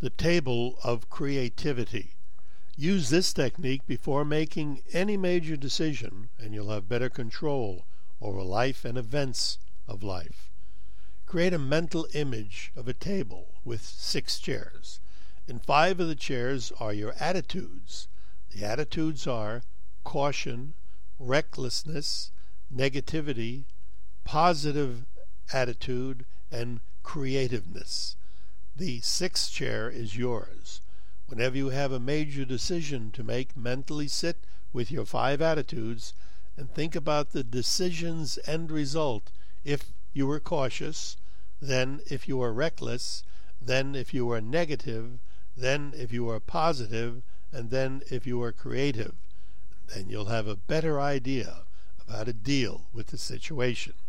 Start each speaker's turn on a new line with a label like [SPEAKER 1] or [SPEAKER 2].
[SPEAKER 1] The table of creativity. Use this technique before making any major decision, and you'll have better control over life and events of life. Create a mental image of a table with 6 chairs. In 5 of the chairs are your attitudes. The attitudes are caution, recklessness, negativity, positive attitude, and creativeness. The 6th chair is yours. Whenever you have a major decision to make, mentally sit with your 5 attitudes and think about the decision's end result. If you were cautious, then if you were reckless, then if you were negative, then if you were positive, and then if you were creative. Then you'll have a better idea of how to deal with the situation.